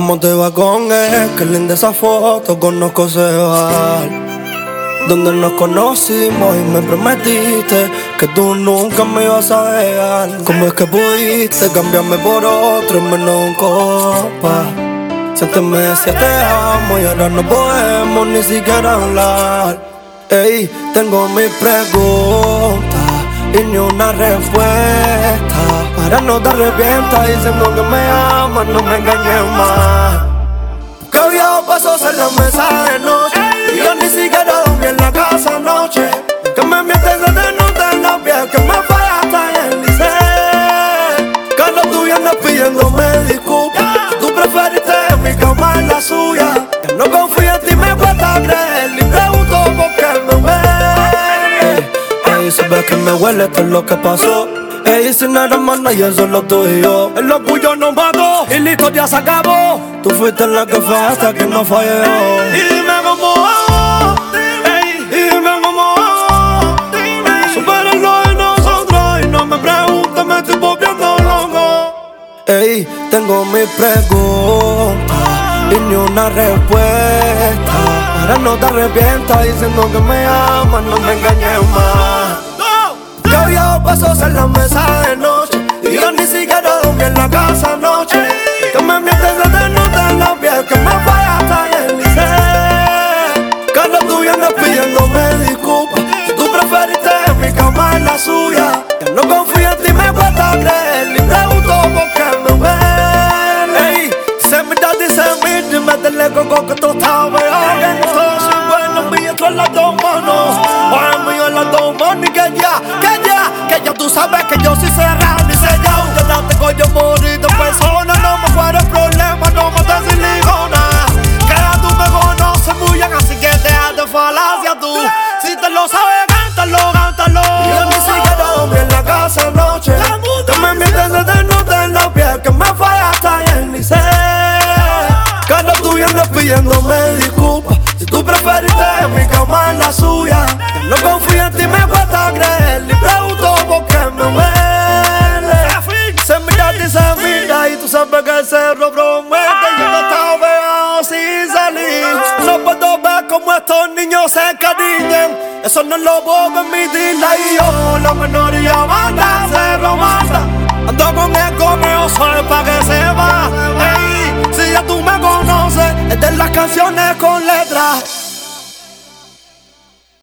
¿Cómo te va con él? Qué linda esa foto, conozco ese bar donde nos conocimos y me prometiste que tú nunca me ibas a dejar. ¿Cómo es que pudiste cambiarme por otro menos un copa? Si antes me decías te amo y ahora no podemos ni siquiera hablar. Ey, tengo mis preguntas y ni una respuesta. Para no te arrepientas diciendo que me amas, no me engañes más. Que había pasos en la mesa de noche y yo ni siquiera dormí en la casa anoche. Que me mientes desde nota en la piel, que me fallaste en el liceo. Que no tú vienes pidiéndome disculpas, tú preferiste en mi cama en la suya. Que no confío en ti, me cuesta creer y pregunto por qué me huele. Ey, sabes que me huele, esto es lo que pasó. Ey, sin nada más nadie, solo tú y yo. El orgullo nos mató y la historia se acabó. Tú fuiste la que fallaste, que no falló. Y dime cómo hago, ey, y dime cómo hago. Superarlo de nosotros y no me preguntes, me estoy volviendo loco. Ey, tengo mis preguntas y ni una respuesta. Ahora no te arrepientas diciendo que me amas, no me engañes más. Que había pasos en la mesa de noche y yo ni siquiera dormí en la casa anoche. Que me mientes desde nota en la piel, que me fallaste en el liceo. Que no tú vienes pidiéndome disculpas, si tú preferiste en mi cama en la suya. Que no confío en ti, me cuesta creer y pregunto por qué me huele. Ey, se mira, dice mí, y métele coco que tú estás peor. Que todo soy bueno, mío en las dos manos. Oye, mío en las dos manos y que ya tú sabes que yo soy cerrado y sellado. Yo no tengo yo morir de persona, no me fuera el problema, no me des silicona. Que ya tú me conoces muy bien, así que déjate falacia tú. Si te lo sabes, cántalo, cántalo. Y yo ni siquiera dormí en la casa anoche. Que me mientes desde nota en la piel, que me fallaste en el liceo. Que no tú vienes pidiéndome disculpas, si tú preferiste en mi cama en la suya. Que no confío en ti, me cuesta creer y pregunto por qué me huele. Se mira y se mira y tú sabes que el cerro promete. Yo no estaba pegado sin salir. No puedo ver cómo estos niños se encariñan. Eso no lo puedo permitir. Y yo, la minoría manda, cerro manda. Ando con el correo solo pa' que se va. Ey, si ya tú me conoces, es de las canciones con letras.